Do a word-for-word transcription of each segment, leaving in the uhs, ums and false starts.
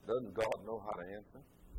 Doesn't God know how to answer?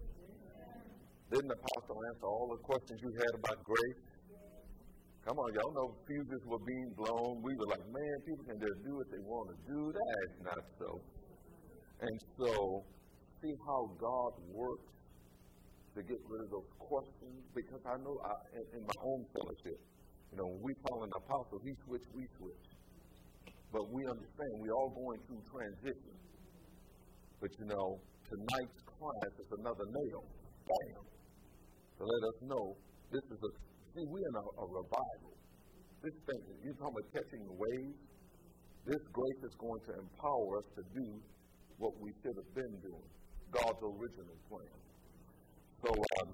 Didn't the apostle answer all the questions you had about grace? Come on, y'all know fuses were being blown. We were like, man, people can just do what they want to do. That is not so. And so, see how God works to get rid of those questions? Because I know I, in, in my own fellowship, you know, when we call an apostle, he switch, we switch. But we understand we're all going through transition. But you know, tonight's class is another nail. Bam. To let us know this is a, see, we're in a, a revival. This thing, you're talking about catching the waves. This grace is going to empower us to do what we should have been doing, God's original plan. So, um,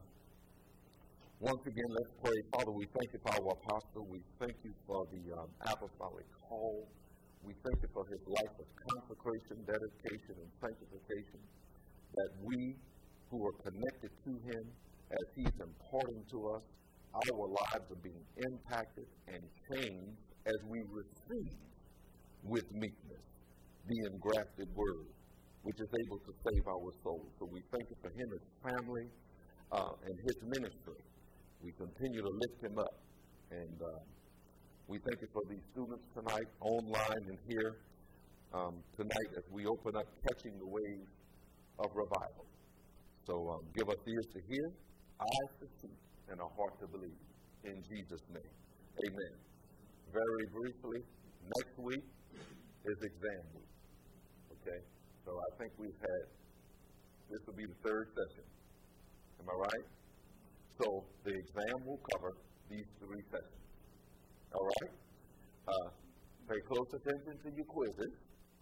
once again, let's pray. Father, we thank you for our apostle. We thank you for the um, apostolic call. We thank you for his life of consecration, dedication, and sanctification, that we who are connected to him, as he's imparting to us, our lives are being impacted and changed as we receive with meekness the engrafted word, which is able to save our souls. So we thank you for him, his family, uh, and his ministry. We continue to lift him up. And uh, we thank you for these students tonight, online and here um, tonight, as we open up Catching the Waves of Revival. So um, give us ears to hear, eyes to see, and a heart to believe. In Jesus' name, amen. Very briefly, next week is exam week. Okay? So I think we've had, this will be the third session. Am I right? So the exam will cover these three sessions. All right? Uh, pay close attention to your quizzes,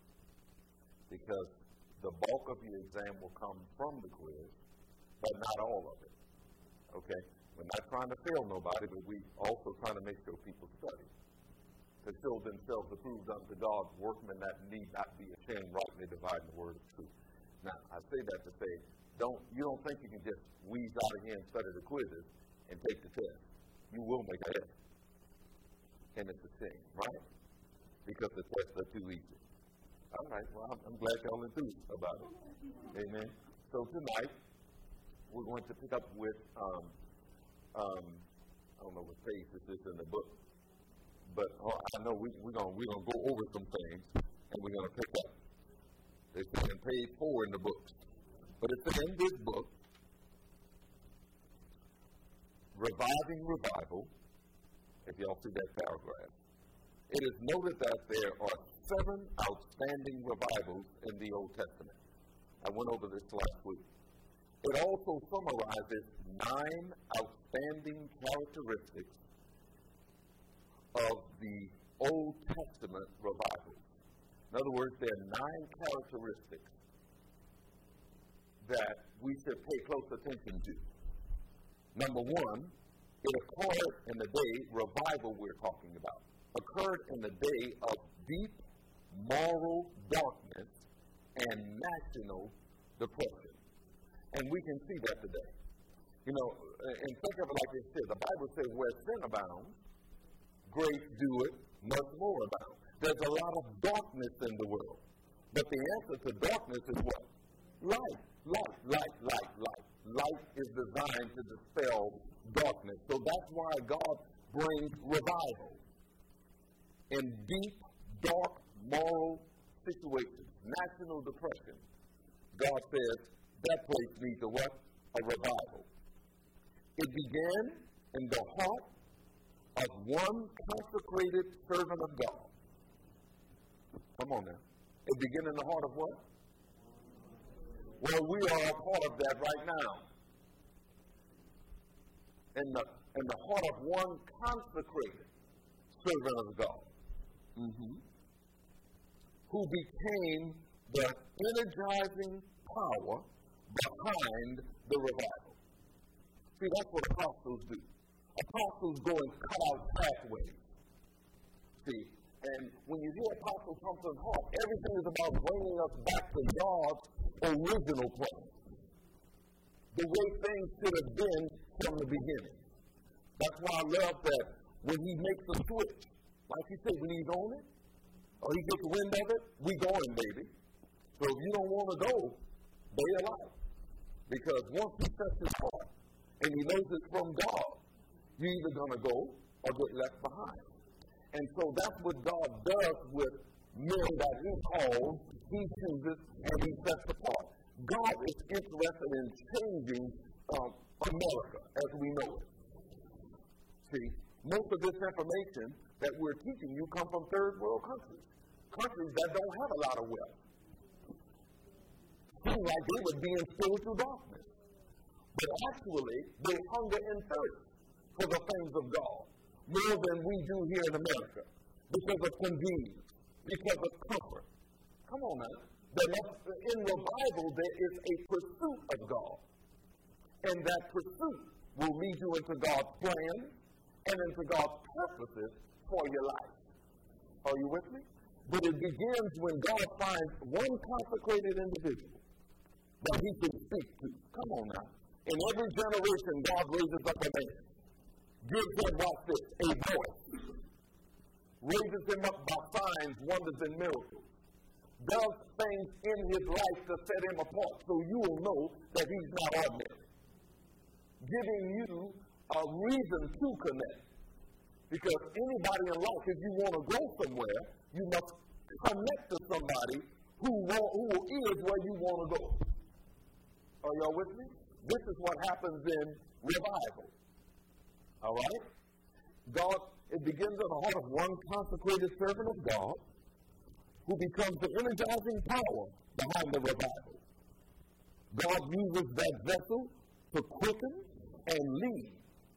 because the bulk of your exam will come from the quiz, but not all of it. Okay? We're not trying to fail nobody, but we also trying to make sure people study, to show themselves approved unto God, workmen that need not be ashamed, rightly dividing the word of truth. Now, I say that to say, don't you don't think you can just wheeze out of here and study the quizzes and take the test. You will make a test. And it's a shame, right? Because the tests are too easy. All right, well, I'm, I'm glad y'all enthused about it. Amen. So tonight, we're going to pick up with, um, um, I don't know what page this is in the book, but oh, I know we, we're going we're gonna go over some things, and we're going to pick up. It's in page four in the books. But it's in this book, Reviving Revival, if y'all see that paragraph. It is noted that there are seven outstanding revivals in the Old Testament. I went over this last week. It also summarizes nine outstanding characteristics of the Old Testament revivals. In other words, there are nine characteristics that we should pay close attention to. Number one, it occurred in the day, revival we're talking about, occurred in the day of deep moral darkness and national depression. And we can see that today. You know, and think of it like this here. The Bible says where sin abounds, grace doeth much more abound. There's a lot of darkness in the world. But the answer to darkness is what? Light. Light, light, light, light. Light is designed to dispel darkness. So that's why God brings revival. In deep, dark, moral situations, national depression, God says that place needs a what? A revival. It began in the heart of one consecrated servant of God. Come on now. It began in the heart of what? Well, we are a part of that right now. In the, in the heart of one consecrated servant of God, mm-hmm. who became the energizing power behind the revival. See, that's what apostles do. Apostles go and cut out pathways. See, and when you hear Apostle Thompson's heart, everything is about bringing us back to God's original plan. The way things should have been from the beginning. That's why I love that when he makes a switch, like he said, when he's on it, or he gets wind of it, we going, baby. So if you don't want to go, stay alive. Because once he sets his heart and he knows it's from God, you're either going to go or get left behind. And so that's what God does with men that he calls, he chooses, and he sets apart. God is interested in changing um, America as we know it. See, most of this information that we're teaching you come from third world countries, countries that don't have a lot of wealth. Seem like they would be in spiritual darkness. But actually, they hunger and thirst for the things of God more than we do here in America because of convenience, because of comfort. Come on now. In the Bible, there is a pursuit of God. And that pursuit will lead you into God's plan and into God's purposes for your life. Are you with me? But it begins when God finds one consecrated individual that he can speak to. Come on now. In every generation, God raises up a man. Gives him, watch this, a voice. Raises him up by signs, wonders, and miracles. Does things in his life to set him apart so you will know that he's not ordinary. Giving you a reason to connect. Because anybody in life, if you want to go somewhere, you must connect to somebody who, want, who is where you want to go. Are y'all with me? This is what happens in revival. All right? God, it begins in the heart of one consecrated servant of God who becomes the energizing power behind the revival. God uses that vessel to quicken and lead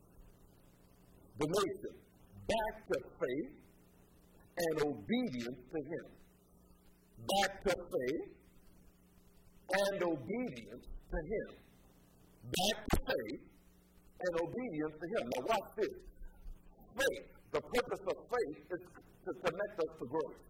the nation back to faith and obedience to him. Back to faith and obedience to him. Back to faith and obedience to him. Now watch this. Faith, the purpose of faith is to connect us to grace.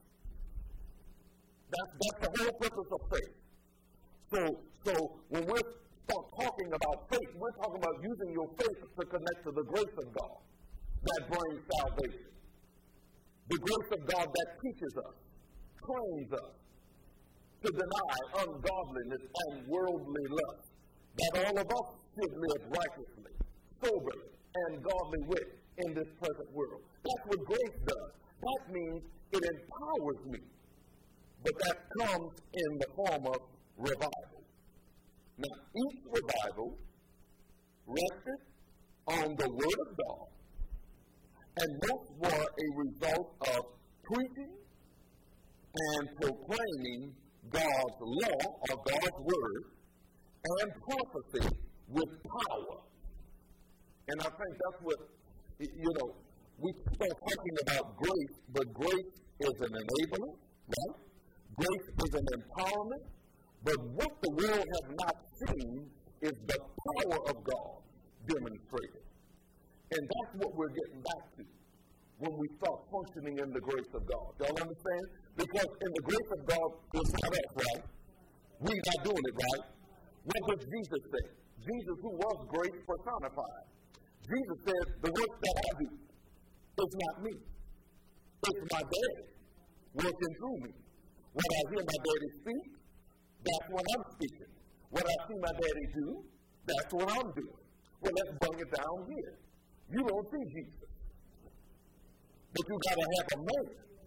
That's, that's the whole purpose of faith. So, so when we start talking about faith, we're talking about using your faith to connect to the grace of God that brings salvation. The grace of God that teaches us, trains us to deny ungodliness and worldly lust, that all of us should live righteously, soberly, and godly with in this present world. That's what grace does. That means it empowers me. But that comes in the form of revival. Now, each revival rested on the Word of God, and most were a result of preaching and proclaiming God's law or God's Word and prophecy with power. And I think that's what, you know, we start talking about grace, but grace is an enabler, right? Grace is an empowerment, but what the world has not seen is the power of God demonstrated. And that's what we're getting back to when we start functioning in the grace of God. Y'all understand? Because in the grace of God, it's not us, right? We're not doing it, right? What does Jesus say? Jesus, who was grace personified. Jesus says, the work that I do, it's not me. It's my daddy working through me. When I hear my daddy speak, that's what I'm speaking. What I see my daddy do, that's what I'm doing. Well, let's bring it down here. You don't see Jesus. But you got to have a man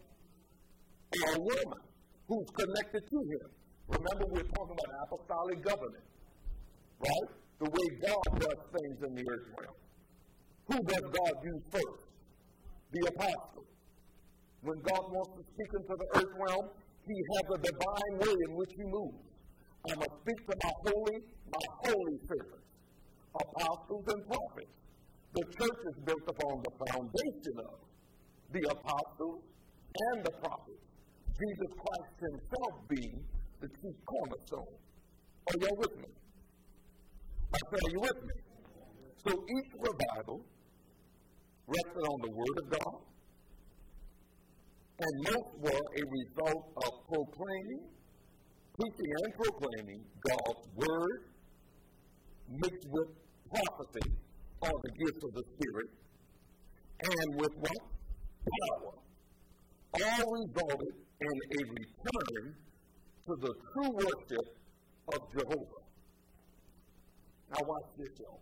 or a woman who's connected to him. Remember, we're talking about apostolic governance, right? The way God does things in the earth realm. Who does God use first? The apostle. When God wants to speak into the earth realm, he has a divine way in which he moves. I must speak to my holy, my holy servants, apostles and prophets. The church is built upon the foundation of the apostles and the prophets. Jesus Christ himself being the chief cornerstone. Are y'all with me? I said, are you with me? So each revival rested on the Word of God, and most were a result of proclaiming, preaching and proclaiming God's Word mixed with prophecy or the gifts of the Spirit, and with what? Power. All resulted in a return to the true worship of Jehovah. Now watch this, y'all.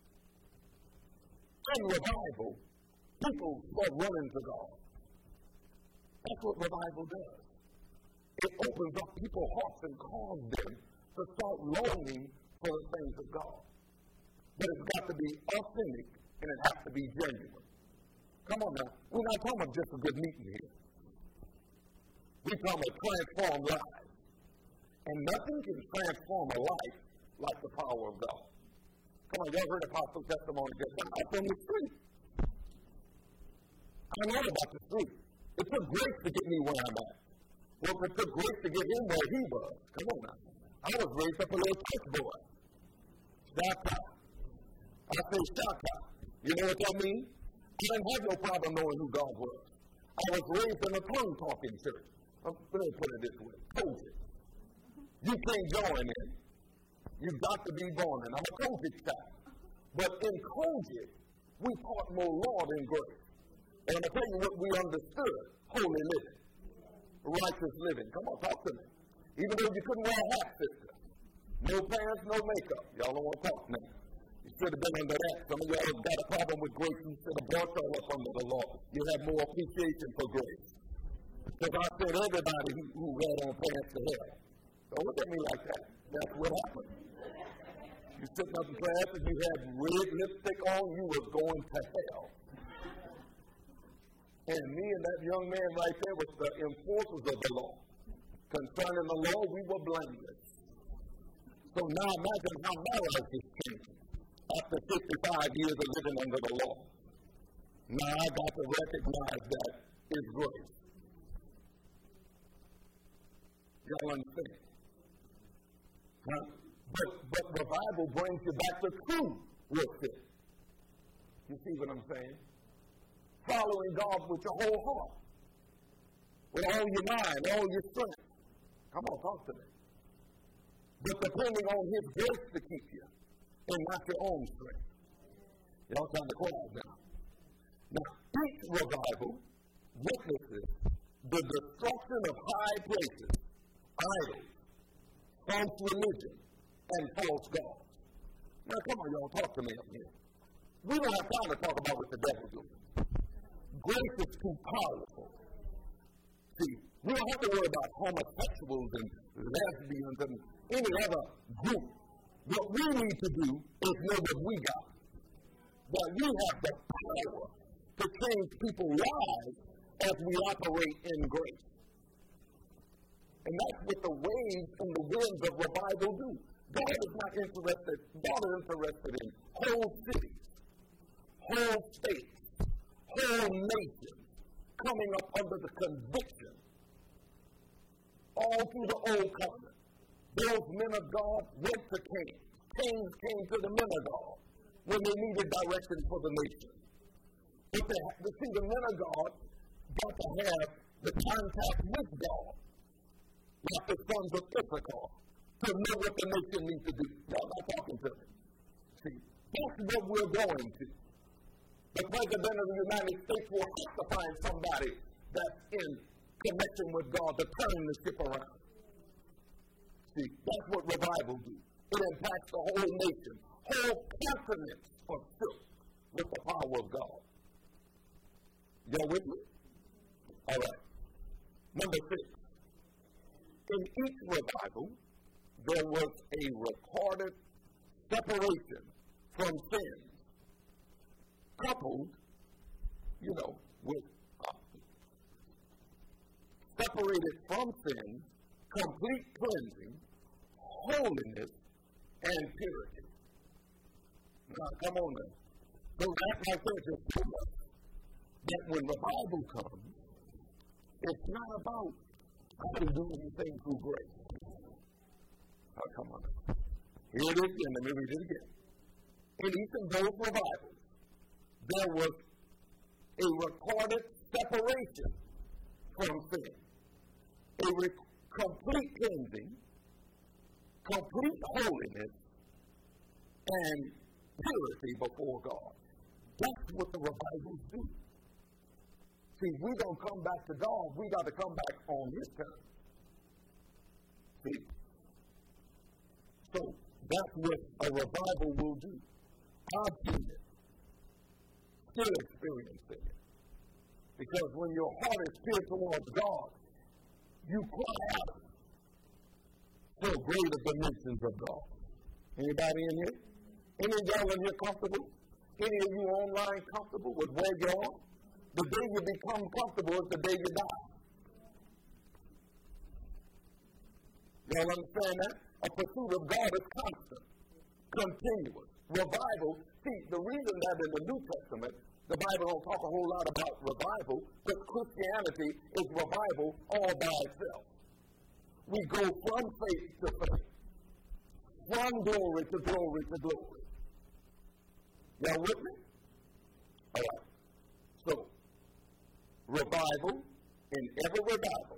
In revival, people start running to God. That's what revival does. It opens up people's hearts and causes them to start longing for the things of God. But it's got to be authentic and it has to be genuine. Come on now. We're not talking about just a good meeting here. We're talking about transformed lives. And nothing can transform a life like the power of God. Come on, y'all heard Apostle testimony just now. I'm from the street. I know about the street. It took grace to get me where I'm at. Well, it took grace to get him where he was. Come on now. I was raised up a little church boy. Shaka. I say shaka. You know what that means? I didn't have no problem knowing who God was. I was raised in a tongue-talking church. Um, let me put it this way. Kojic. You can't join in. You've got to be born in. I'm a Kojic guy. But in Kojic, we taught more law than grace. And I'm going to tell you what we understood. Holy living. Righteous living. Come on, talk to me. Even though you couldn't wear a hat, sister. No pants, no makeup. Y'all don't want to talk now. You should have been under that. Some of y'all have got a problem with grace. You should have brought y'all up under the law. You have more appreciation for grace. Because I said everybody who, who had on pants to hell. Don't look at me like that. That's what happened. You sitting up in class and you had red lipstick on, you was going to hell. And me and that young man right there was the enforcers of the law. Concerning the law, we were blameless. So now imagine how my life is changing after fifty-five years of living under the law. Now I got to recognize that it's grace. Y'all understand? Huh? But, but revival brings you back to true worship. You see what I'm saying? Following God with your whole heart, with all your mind, all your strength. Come on, talk to me. But depending on His grace to keep you, and not your own strength. Y'all time to quiet now. Now, each revival witnesses the destruction of high places, idols, false religion, and false gods. Now, come on, y'all, talk to me up here. We don't have time to talk about what the devil doing. Grace is too powerful. See, we don't have to worry about homosexuals and lesbians and any other group. What we need to do is know that we got. That we have the power to change people's lives as we operate in grace. And that's what the waves and the winds of revival do. God is not interested, God is interested in whole cities, whole states, whole nations coming up under the conviction all through the old covenant. Those men of God went to kings. Kings came to the men of God when they needed direction for the nation. But they, they see, the men of God got to have the contact with God, like the sons of Issachar, to know what the nation needs to do. Y'all not talking to me. See, that's what we're going to. The President of the United States will have to find somebody that's in connection with God to turn the ship around. See, that's what revival do. It impacts the whole nation. Whole continents are filled with the power of God. Y'all with me? All right. Number six. In each revival, there was a recorded separation from sin, coupled, you know, with uh, separated from sin, complete cleansing, holiness, and purity. Now, come on now. So that right there just told us that when revival comes, it's not about how to do anything through grace. Oh, come on now. Here it is again. Let me read it again. In each of those revivals, there was a recorded separation from sin, a re- complete cleansing, complete holiness, and purity before God. That's what the revivals do. See, if we don't come back to God, we got to come back on His terms. See, That's what a revival will do. I've seen it. Still experiencing it. Because when your heart is pure towards God, you cry out for greater dimensions of God. Anybody in here? Any of y'all in here comfortable? Any of you online comfortable with where you are? The day you become comfortable is the day you die. Y'all understand that? A pursuit of God is constant, continuous. Revival, see, the reason that in the New Testament, the Bible don't talk a whole lot about revival, because Christianity is revival all by itself. We go from faith to faith, from glory to glory to glory. Y'all with me? All right. So, revival, in every revival,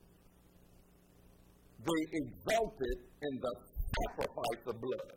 they exalted in the sacrifice of blood.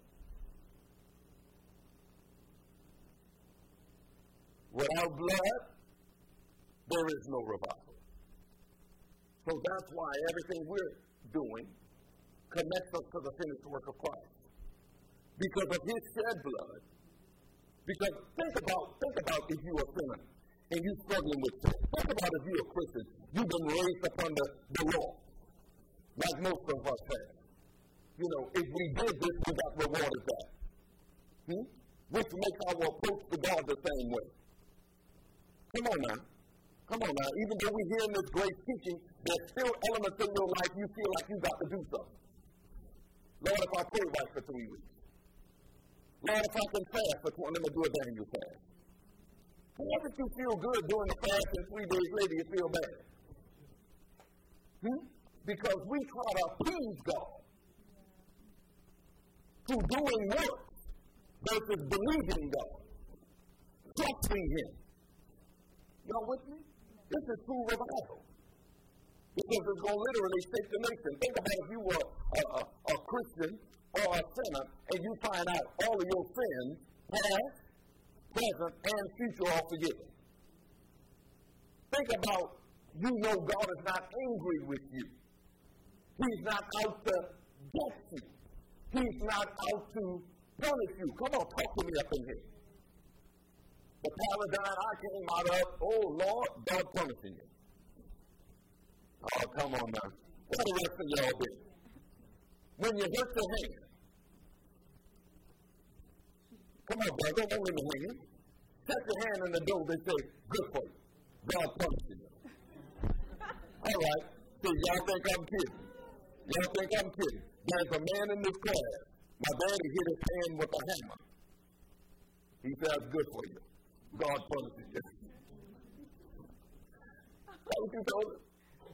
Without blood, there is no revival. So that's why everything we're doing connects us to the finished work of Christ. Because of his shed blood. Because think about, think about if you're a sinner and you're struggling with sin. Think about if you're a Christian. You've been raised up under the law, like most of us have. You know, if we did this, we got rewarded that. Hmm? Which makes our approach to God the same way. Come on now. Come on now. Even though we hear in this great teaching, there's still elements in your life you feel like you got to do something. Lord, if I pray right for three weeks. Lord, if I can fast for twenty, let me do a Daniel fast. Why did you feel good doing the fast and three days later you feel bad? Hmm? Because we try to appease God through doing work versus believing God, trusting him. Y'all with me? This is true revival. Because it's going to literally shake the nation. Think about if you were a, a, a Christian or a sinner and you find out all of your sins, past, present, and future, are forgiven. Think about, you know God is not angry with you. He's not out to get you. He's not out to punish you. Come on, talk to me up in here. The paradigm I came out of, oh Lord, God punishing you. Oh, come on now. What the rest of y'all do? When you hurt your hand, come on, brother, don't let me hang. Set your hand in the door, they say, good for you. God punishing you. All right. See, y'all think I'm kidding. Y'all think I'm kidding. There's a man in this class. My daddy hit his hand with a hammer. He says, good for you. God punishes you. That what you told him?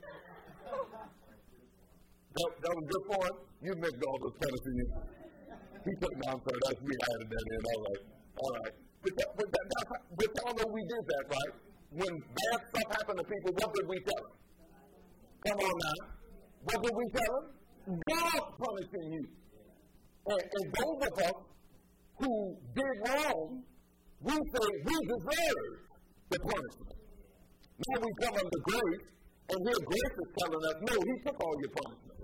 That, that was good for him? You meant God was punishing you. He said, no, I'm sorry, that's me. I added that in. All right. All right. But, that, but, that, that's, but y'all know we did that, right? When bad stuff happened to people, what did we tell them? Come on now. What did we tell them? God punishing you. And, and those of us who did wrong, we say we deserve the punishment. Now we come under grace, and here grace is telling us, no, he took all your punishment.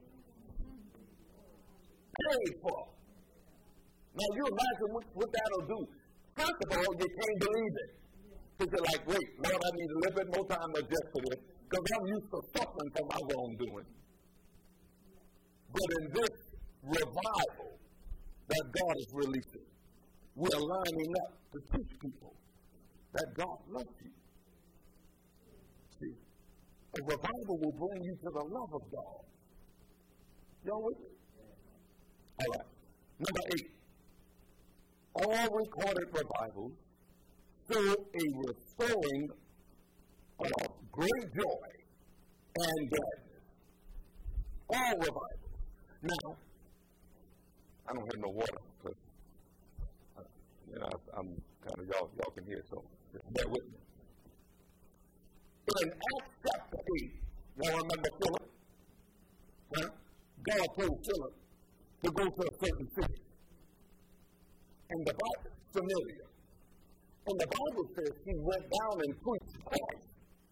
Paid for. Now you imagine what, what that'll do. First of all, you can't believe it. Because you're like, wait, Lord, I need a little bit more time to adjust to this, because I'm used to suffering for my wrongdoing. But in this revival that God is releasing, we're lining up to teach people that God loves you. See, a revival will bring you to the love of God. Y'all with me? All right. Number eight. All recorded revivals show a restoring of great joy and gladness. All revivals. Now, I don't have no water because uh, you know, I'm kind of, y'all, y'all can hear, so just bear with me. In Acts chapter eight, y'all remember Philip? Huh? God told Philip to go to a certain city. And the Bible is familiar. And the Bible says he went down and preached Christ.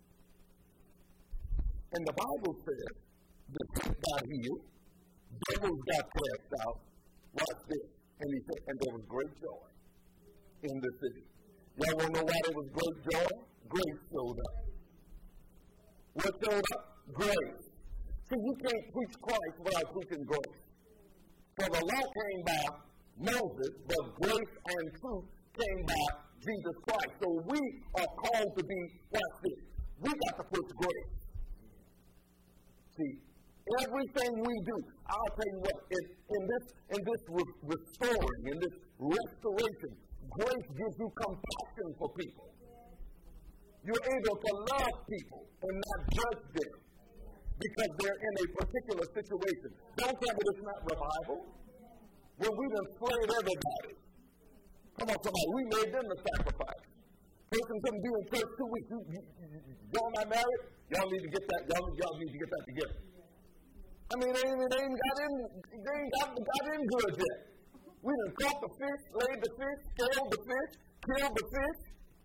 And the Bible says the sick got healed, devils got cast out, Watch this. And he said, and there was great joy in the city. Y'all want to know why there was great joy? Grace showed up. What showed up? Grace. See, you can't preach Christ without preaching grace. For the law came by Moses, but grace and truth came by Jesus Christ. So we are called to be, watch this, we got to push grace. See, everything we do, I'll tell you what, in, in this, in this re- restoring, in this restoration, grace gives you compassion for people. You're able to love people and not judge them because they're in a particular situation. Don't tell me it's not revival. When we done slayed everybody. Come on, somebody, we made them the sacrifice. Person couldn't be in church two weeks. You, you, you, y'all not married? Y'all need to get that. Y'all, y'all need to get that together. I mean, they, they ain't got in. They ain't got, got in good yet. We done caught the fish, laid the fish, scaled the fish, killed the fish.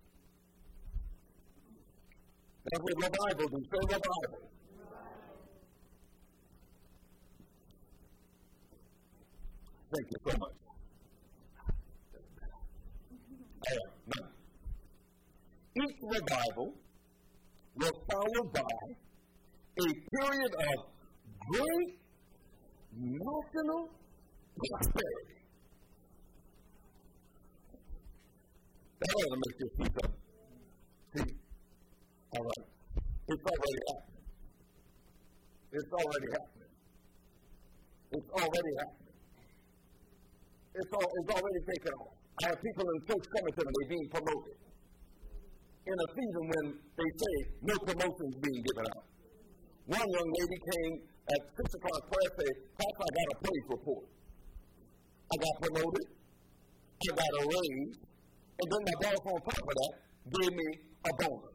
That's what revival do. Say revival. Thank you so much. All right, now, each revival was followed by a period of great national prosperity. That ought to make you see something. See? All right. It's already happening. It's already happening. It's already happening. It's, all, it's already taken off. I have people in church coming to them, they're being promoted. In a season when they say no promotions being given out. One young lady came at six o'clock prayer and said, Pastor, I got a praise report. I got promoted. I got a raise. And then my boss on top of that gave me a bonus.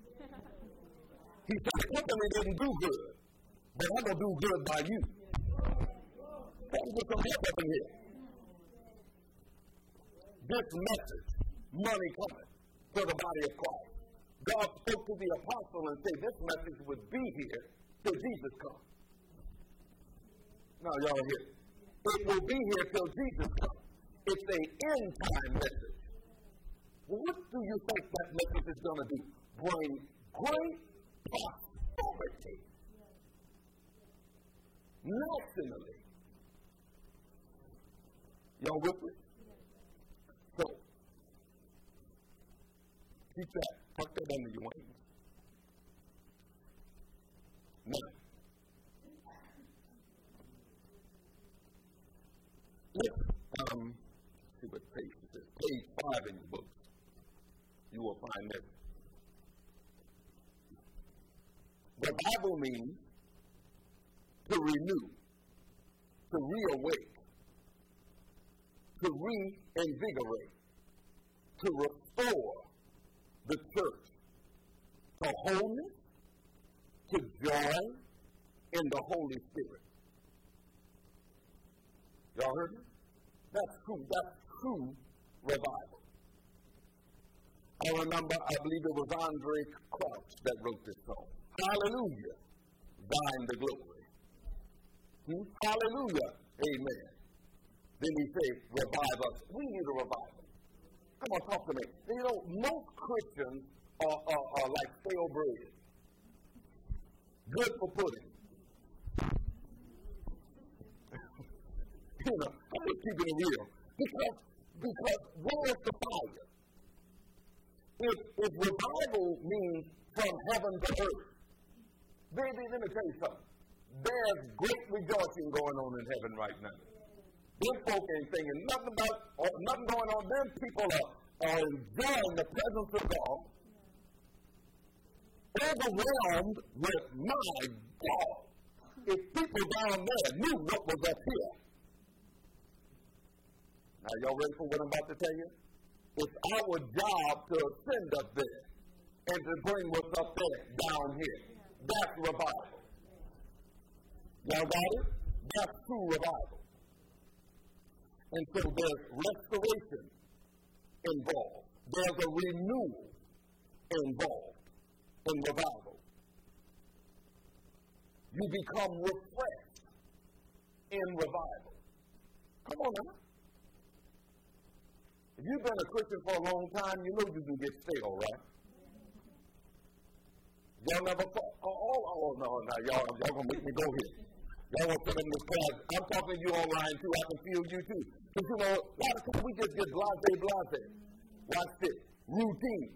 He said, the company didn't do good, but I'm going to do good by you. Let's get some help up in here. This message, money coming to the body of Christ. God spoke to the apostle and said this message would be here till Jesus comes. Now, y'all hear it. It will be here till Jesus comes. It's an end-time message. Well, what do you think that message is going to do? Bring great prosperity. Nationally. Y'all with me? So, keep that tucked up under your wings. Now, let's um, see what page this is. Page five in your book. You will find this. The Bible means to renew, to reawake, to reinvigorate, to restore the church to wholeness, to joy in the Holy Spirit. Y'all heard me? That's true. That's true revival. I remember, I believe it was Andre Crouch that wrote this song. Hallelujah, thine the glory. Hmm? Hallelujah, amen. Then he said, revive us. We need a revival. Come on, talk to me. You know, most Christians are, are, are like stale bread. Good for pudding. You know, I'm just keeping it real. Because, because where's the fire? If, if revival means from heaven to earth, baby, let me tell you something. There's great rejoicing going on in heaven right now. Them folk ain't thinking nothing about, or nothing going on. Them people are, are enjoying the presence of God, overwhelmed with, my God, if people down there knew what was up here. Now, y'all ready for what I'm about to tell you? It's our job to ascend up there and to bring what's up there down here. That's revival. Y'all got it? That's true revival. And so there's restoration involved. There's a renewal involved in revival. You become refreshed in revival. Come on now. If you've been a Christian for a long time, you know you can get stale, right? Y'all never thought, oh, oh, oh no, no, y'all, y'all gonna make me go here. Y'all want to come in this class. I'm talking to you online too. I can feel you too. Because you know, a lot of times we just get blase, blase. Watch this. Routine.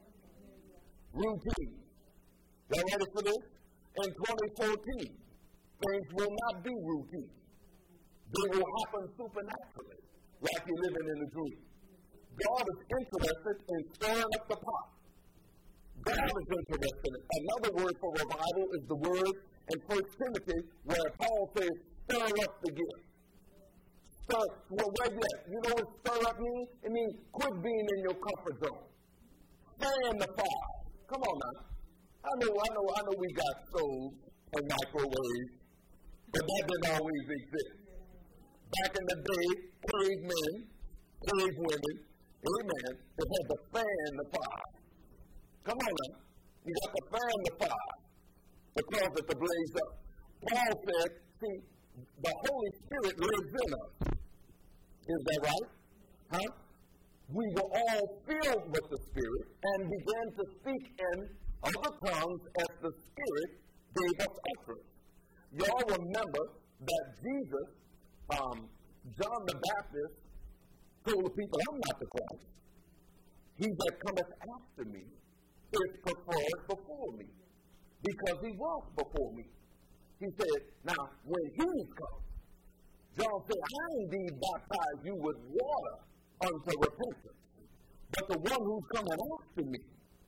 Routine. Y'all ready for this? In twenty fourteen, things will not be routine. They will happen supernaturally, like you're living in a dream. God is interested in stirring up the pot. God is interested in it. Another word for revival is the word in First Timothy where Paul says, stir up the gift. Stir, well, where you at? You know what stir up means? It means quit being in your comfort zone. Fan the fire. Come on now. I know, I know, I know we got stoves and microwaves, but that didn't always exist. Back in the day, cavemen, cave women, amen, they had to fan the fire. Come on now. You got to fan the fire to cause it to blaze up. Paul said, see, the Holy Spirit lives in us. Is that right? Huh? We were all filled with the Spirit and began to speak in other tongues as the Spirit gave us utterance. Y'all remember that Jesus, um, John the Baptist, told the people, I'm not the Christ. He that cometh after me is preferred before me, because he was before me. He said, now, when he's come, John said, I indeed baptize you with water unto repentance, but the one who's coming after me,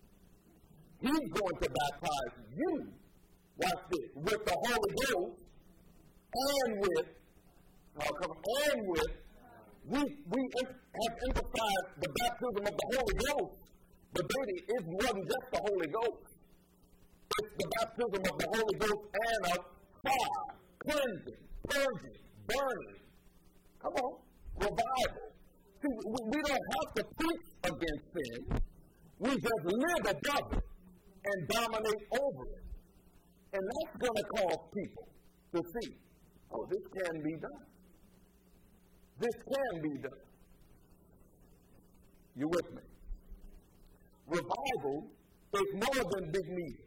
he's going to baptize you, watch this, with the Holy Ghost and with, oh, come on, and with, we, we have emphasized the baptism of the Holy Ghost, but baby, it wasn't just the Holy Ghost. It's the baptism of the Holy Ghost and of fire, cleansing, purging, burning. Come on, revival. See, we, we don't have to preach against sin. We just live above it and dominate over it. And that's going to cause people to see, oh, this can be done. This can be done. You with me? Revival is more than big meetings.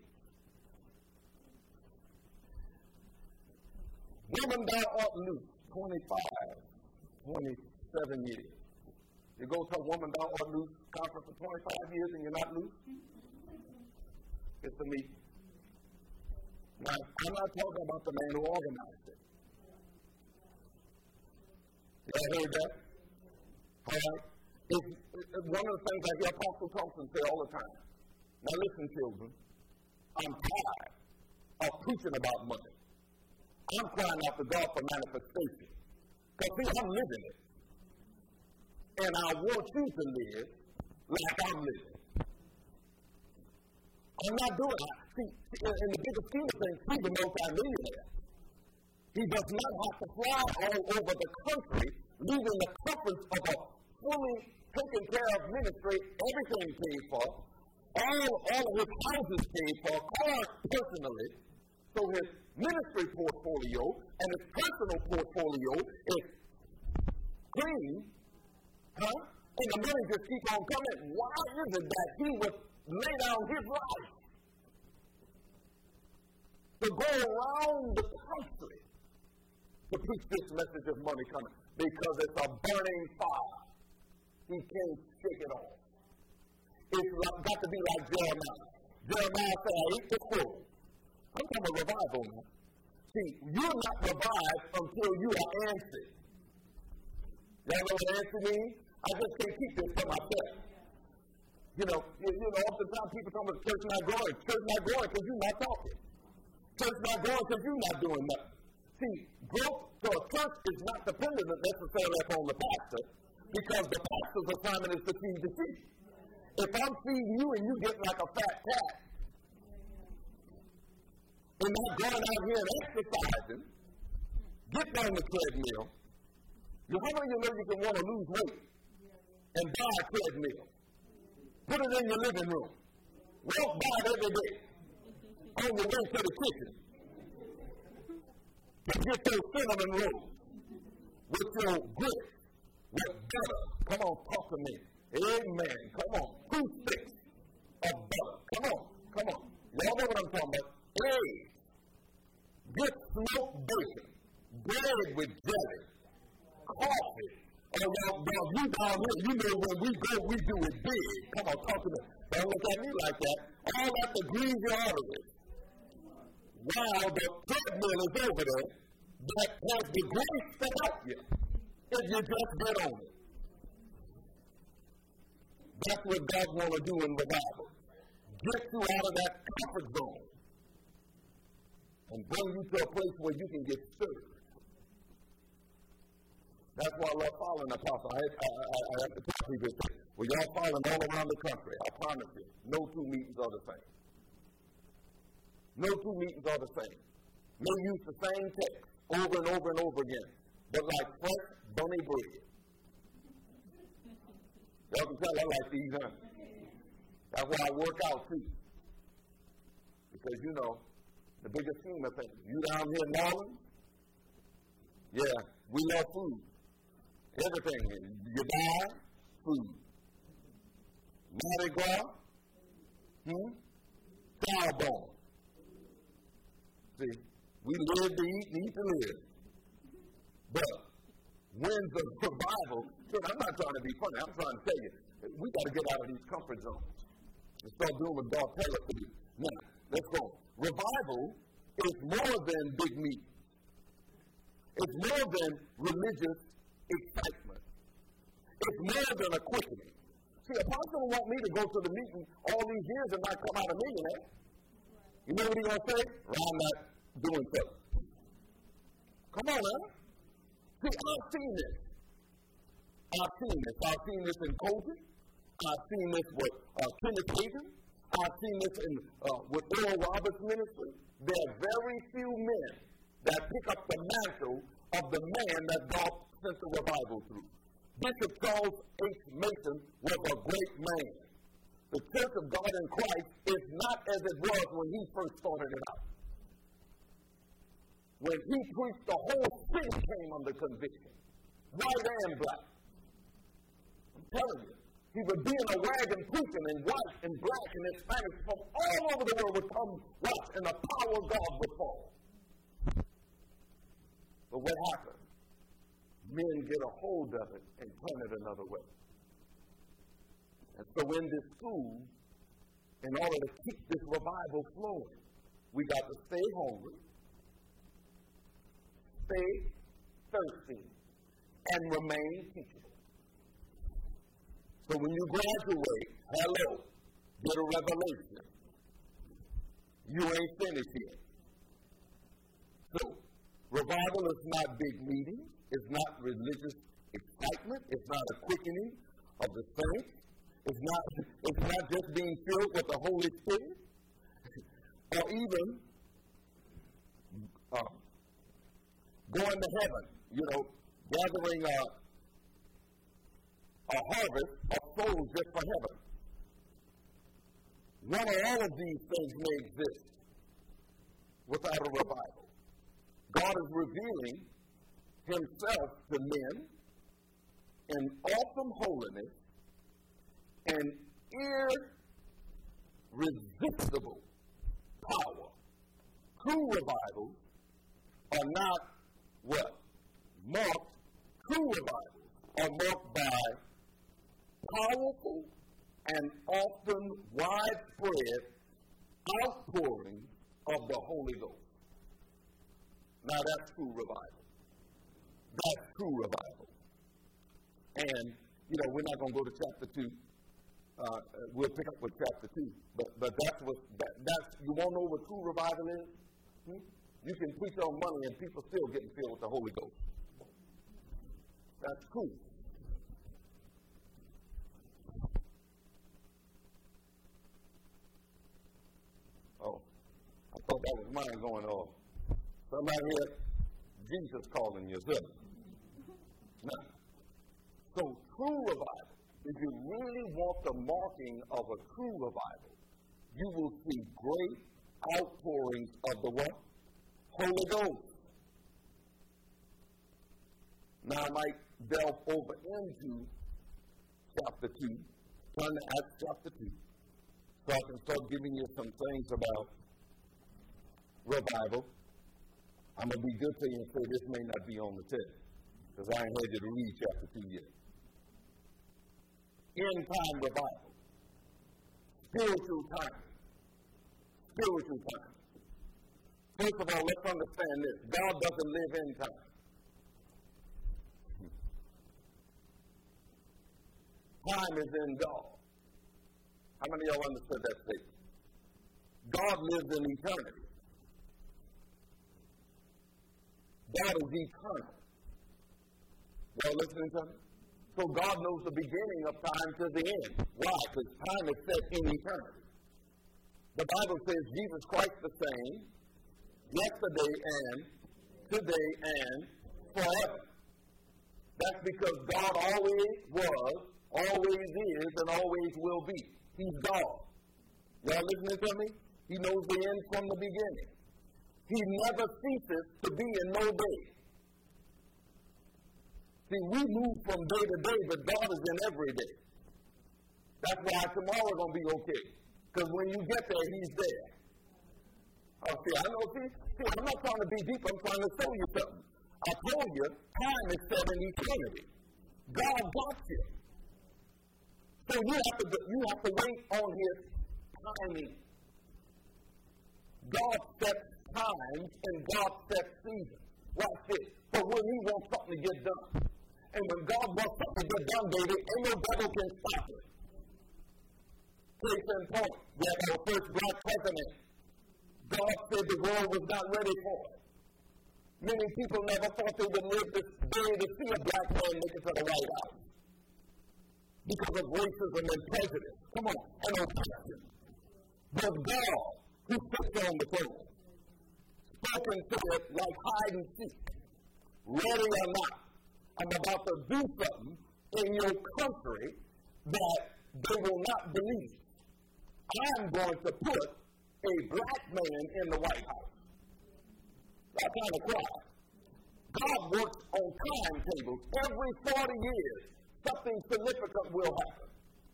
Woman thou art loose, twenty-five, twenty-seven years. You go to a woman thou art loose conference for twenty-five years and you're not loose? It's a meeting. Now, I'm not talking about the man who organized it. Y'all heard that? All right? It's, it's one of the things I hear Apostle Thompson say all the time. Now listen, children. I'm tired of preaching about money. I'm crying out to God for manifestation. Because, see, I'm living it. And I want you to live like I'm living. I'm not doing it. See, in the bigger scheme of things, he's a multi-millionaire. He does not have to fly all over the country, leaving the comforts of a fully taken care of ministry, everything paid for, all, all of his houses paid for, cars personally. So his ministry portfolio and his personal portfolio is clean, huh? And the money just keeps on coming. Why is it that he would lay down his life to go around the country to preach this message of money coming? Because it's a burning fire. He can't shake it off. It's like, got to be like Jeremiah. Jeremiah said, I ate the scroll. I'm talking about revival now. See, you're not revived until you are answered. Y'all know what answer means? I just can't keep this for myself. You know, you, you know, oftentimes people talk about church not growing. Church not growing because you're not talking. Church not growing because you're not doing nothing. See, growth to a church is not dependent necessarily upon the pastor, because the pastor's assignment is to feed the sheep. If I'm feeding you and you get like a fat cat, and not going out here and exercising, get down the treadmill. You how many of you know you can want to lose weight and buy a treadmill? Put it in your living room. Walk by it every day on your way to the kitchen to get those cinnamon rolls. with your grits, with butter. Come on, talk to me. Amen. Come on. Two sticks of butter. Come on. Come on. Y'all know what I'm talking about. Eggs. Good smoked bacon. Bread with jelly. Coffee. Oh, y'all, y'all, you down here, you know when we go, we do it big. Come on, talk to me. Don't look at me like that. All that to grease your arteries. While the treadmill is over there, that has the grace to help you if you just get on it. That's what God wants to do in the Bible. Get you out of that comfort zone and bring you to a place where you can get stirred. That's why I love following the apostle. I, I, I, I have to tell people, well, y'all following all around the country. I promise you, no two meetings are the same. No two meetings are the same. May use the same text over and over and over again, but like fresh, bunny bread. Y'all can tell I like these, huh? That's why I work out too. Because, you know, the biggest scheme of things. You down here in New Orleans? Yeah, we love food. Everything. You buy food. Mardi Gras? Hmm? Charbon. See, we live to eat and eat to live. But when's the revival? I'm not trying to be funny. I'm trying to tell you, we got to get out of these comfort zones and start doing what God tells us to do. Now, let's go. Revival is more than big meat. It's more than religious excitement. It's more than a quickening. See, Apostle don't want me to go to the meeting all these years and not come out a millionaire. You know what he's going to say? Well, I'm not doing so. Come on, man. See, I've seen this. I've seen this. I've seen this in COVID. I've seen this with uh, Kenneth Hagin. I've seen this in, uh, with Oral Roberts' ministry. There are very few men that pick up the mantle of the man that God sent the revival through. Bishop Charles H. Mason was a great man. The Church of God in Christ is not as it was when he first started it out. When he preached, the whole city came under conviction, white and black. I'm telling you, he would be in a wagon preaching, and white and black and Hispanic from all over the world would come watch, and the power of God would fall. But what happened? Men get a hold of it and turn it another way. And so in this school, in order to keep this revival flowing, we got to stay hungry, stay thirsty, and remain teachable. So when you graduate, hello, get a revelation. You ain't finished yet. So, revival is not big meetings. It's not religious excitement. It's not a quickening of the saints. It's not, it's not just being filled with the Holy Spirit. Or even uh, going to heaven, you know, gathering a, a harvest of souls just for heaven. None of all of these things may exist without a revival. God is revealing himself to men in awesome holiness and irresistible power. True revivals are not what? Marked, true revivals are marked by powerful and often widespread outpouring of the Holy Ghost. Now that's true revival. That's true revival. And, you know, we're not going to go to chapter two. Uh, we'll pick up with chapter two. But but that's what, that, that's, you want to know what true revival is? Hmm? You can preach on money and people still getting filled with the Holy Ghost. That's true. Oh, I thought that was mine going off. Somebody here, Jesus calling you. Now, so true revival, if you really want the marking of a true revival, you will see great outpourings of the what? Holy Ghost. Now I might delve over into chapter two, turn to Acts chapter two, so I can start giving you some things about revival. I'm going to be good to you and say this may not be on the test, because I ain't had you to read chapter two yet. End time revival. Spiritual time. Spiritual time. First of all, let's understand this. God doesn't live in time. Time is in God. How many of y'all understood that statement? God lives in eternity. God is eternal. Y'all listening to me? So God knows the beginning of time to the end. Why? Because time is set in eternity. The Bible says Jesus Christ the same, yesterday and today and forever. That's because God always was, always is, and always will be. He's God. Y'all listening to me? He knows the end from the beginning. He never ceases to be in no day. See, we move from day to day, but God is in every day. That's why tomorrow is going to be okay. Because when you get there, He's there. Oh, see, I know, see, see, I'm not trying to be deep, I'm trying to show you something. I told you, time is set in eternity. God got you. So you have to, you have to wait on His timing. God sets times and God sets seasons. Watch this. For when He wants something to get done. And when God wants something to get done, baby, ain't no devil can stop it. Case in point, we have our first black president. God said the world was not ready for it. Many people never thought they would live this day to see a black man make it to the White House. Because of racism and prejudice. Come on, and oppression. But God, who sits on the throne, spoken to it like hide and seek, ready or not, I'm about to do something in your country that they will not believe. I'm going to put a black man in the White House. That kind of cry. God works on timetables. Every forty years, something significant will happen.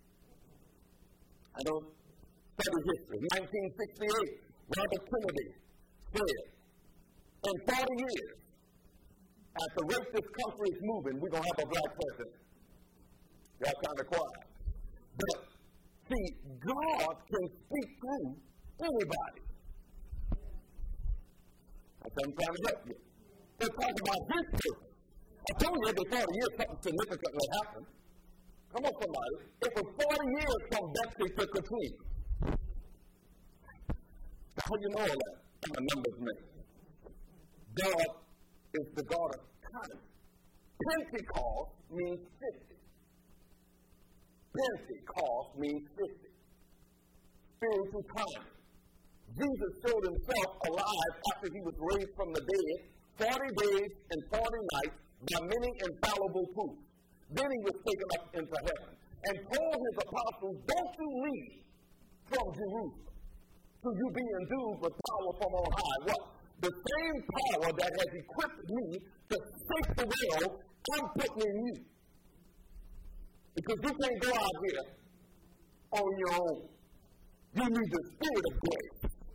I don't study history. nineteen sixty-eight, Robert Kennedy said, in forty years, at the rate this country is moving, we're going to have a black president. Y'all kind of quiet. But, see, God can speak through anybody. That's what I'm trying to help you. Let's talk about His purpose. I told you every forty years something significant will happen. Come on, somebody. It was forty years from Betsy to Katrina. How do you know all that? I'm a numbers man. God is the God of time. Pentecost means fifty. Pentecost means fifty. Spiritual time. Jesus showed Himself alive after He was raised from the dead, forty days and forty nights by many infallible proofs. Then He was taken up into heaven and told His apostles, don't you leave from Jerusalem till you be endued with power from on high. What? The same power that has equipped me to shake the world, I'm putting in you. Because you can't go out here on your own. You need the Spirit of grace.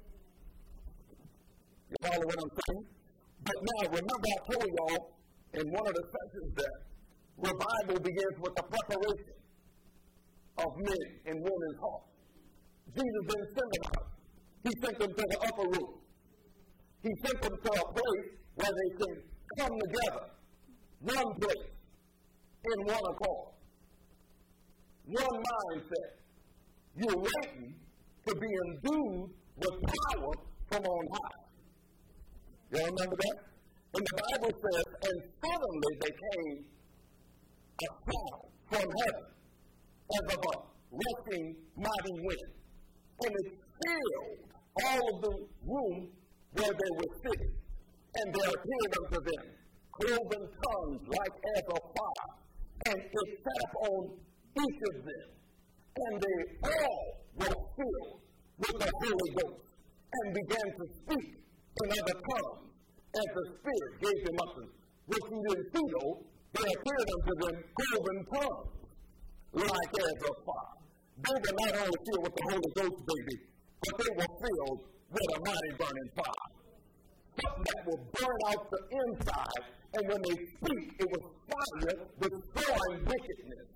You follow what I'm saying? But now, remember I told y'all in one of the sessions that revival begins with the preparation of men and women's hearts. Jesus didn't send them out. He sent them to the upper room. He sent them to a place where they can come together, one place, in one accord, one mindset. You're waiting to be endued with power from on high. You remember that? And the Bible says, and suddenly there came a sound from heaven as of a rushing mighty wind, and it filled all of the room where they were sitting, and there appeared unto them cloven tongues like as of fire, and it sat upon each of them, and they all were filled with the Holy Ghost, and began to speak in other tongues, as the Spirit gave them utterance. What you didn't see, though, There appeared unto them cloven tongues, like as of fire. They were not only filled with the Holy Ghost, baby, but they were filled with a mighty burning fire. Something that will burn out the inside, and when they speak, it was fire destroying wickedness.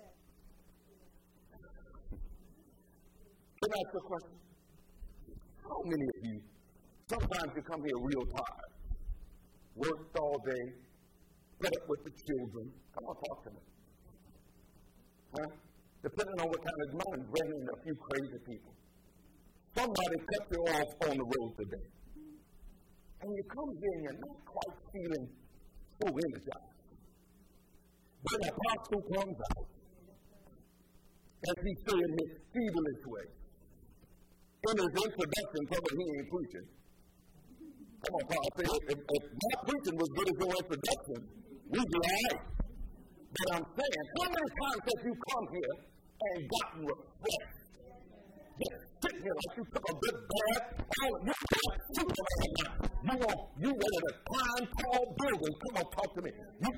Can I ask you a question? How many of you, sometimes you come here real tired, worked all day, put up with the children, come on, talk to me. Huh? Depending on what kind of money, bringing in a few crazy people. Somebody cut you off on the road today. And you come here and you're not quite feeling so energized. Then the apostle comes out, as he said in his feeblest way. In his introduction, probably he ain't preaching. Come on, Paul, say, if, if my preaching was good as your introduction, we'd be all right. But I'm saying, how many times have you come here and gotten refreshed? Just sitting here like you took a good bath. All you got Superman now. You want, you ready to climb tall buildings. Come on, talk to me. You,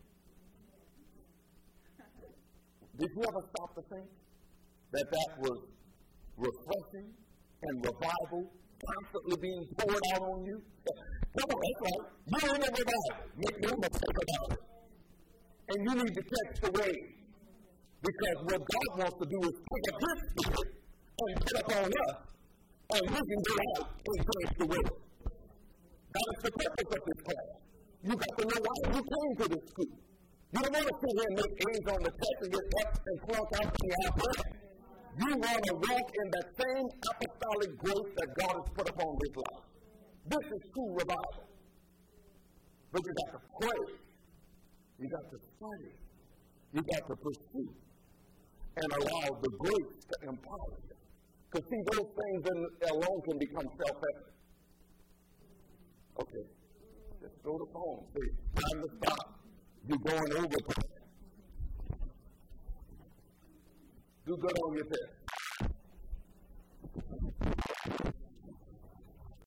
did you ever stop to think that that was refreshing and revival constantly being poured out on you? Come on, that's right. You ain't never about it. Make no mistake about it. And you need to catch the wave. Because what God wants to do is take up His Spirit and put up on us, and we can go out and change the world. That is the purpose of this class. You got to know why you came to this school. You don't want to sit here and make A's on the test and get F and flunk out in the apparatus. You want to walk in that same apostolic grace that God has put upon this life. This is true revival. But you got to pray. You got to study. You got to pursue. And allow the grace to empower you. Because see, those things in, alone can become self-evident. Okay. Let's go to the phone. See, time to stop. You're going over. Do good on your test.